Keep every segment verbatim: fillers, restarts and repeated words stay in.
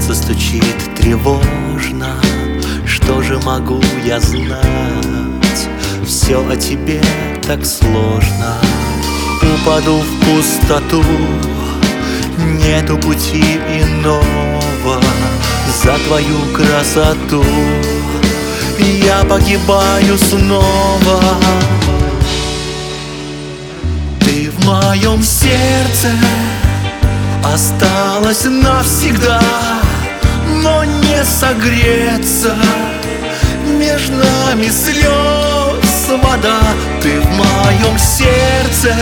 сердце стучит тревожно. Что же могу я знать? Все о тебе так сложно. Упаду в пустоту, нету пути иного. За твою красоту я погибаю снова. Ты в моем сердце осталась навсегда, но не согреться. Между нами слез вода. Ты в моем сердце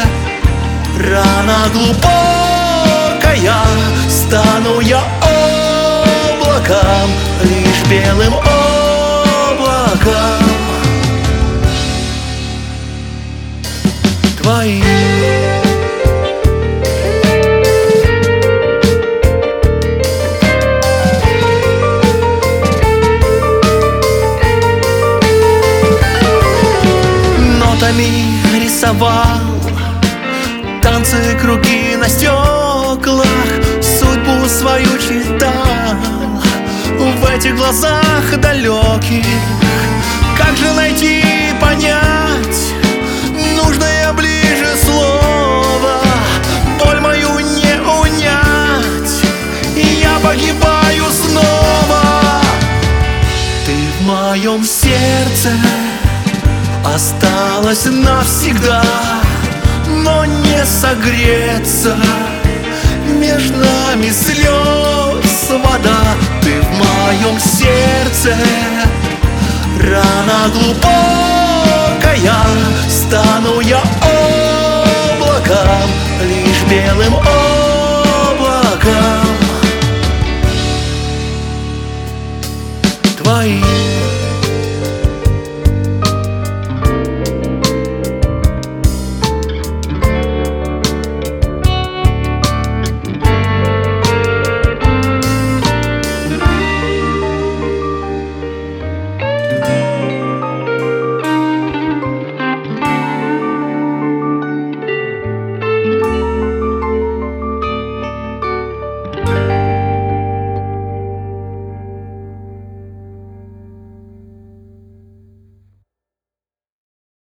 рана глубокая. Стану я облаком, лишь белым облаком твоим. Рисовал танцы, круги на стеклах, судьбу свою читал в этих глазах далеких. Как же найти, понять нужное ближе слово? Боль мою не унять, и я погибаю снова. Ты в моем сердце осталась навсегда, но не согреться. Между нами слез вода. Ты в моем сердце рана глубокая. Стану я облаком, лишь белым облаком твоим.